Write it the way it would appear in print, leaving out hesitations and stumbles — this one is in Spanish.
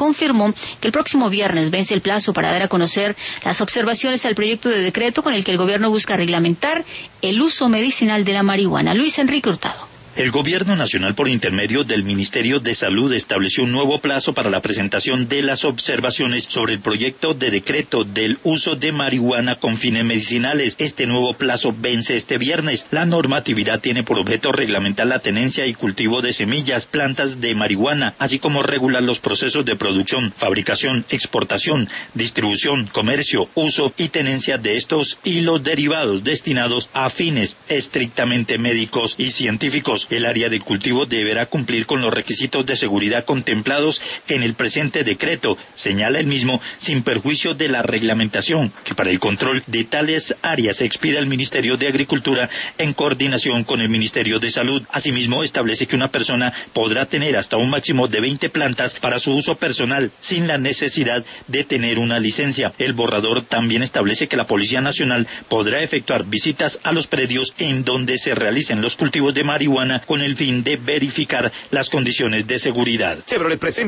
confirmó que el próximo viernes vence el plazo para dar a conocer las observaciones al proyecto de decreto con el que el gobierno busca reglamentar el uso medicinal de la marihuana. Luis Enrique Hurtado. El Gobierno Nacional, por intermedio del Ministerio de Salud, estableció un nuevo plazo para la presentación de las observaciones sobre el proyecto de decreto del uso de marihuana con fines medicinales. Este nuevo plazo vence este viernes. La normatividad tiene por objeto reglamentar la tenencia y cultivo de semillas, plantas de marihuana, así como regular los procesos de producción, fabricación, exportación, distribución, comercio, uso y tenencia de estos y los derivados destinados a fines estrictamente médicos y científicos. El área de cultivo deberá cumplir con los requisitos de seguridad contemplados en el presente decreto, señala el mismo, sin perjuicio de la reglamentación, que para el control de tales áreas se expide al Ministerio de Agricultura en coordinación con el Ministerio de Salud. Asimismo, establece que una persona podrá tener hasta un máximo de 20 plantas para su uso personal, sin la necesidad de tener una licencia. El borrador también establece que la Policía Nacional podrá efectuar visitas a los predios en donde se realicen los cultivos de marihuana con el fin de verificar las condiciones de seguridad. Chevrolet presenta